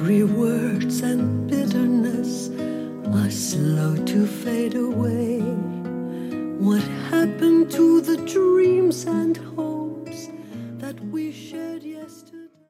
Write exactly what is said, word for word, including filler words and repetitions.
Angry words and bitterness are slow to fade away. What happened to the dreams and hopes that we shared?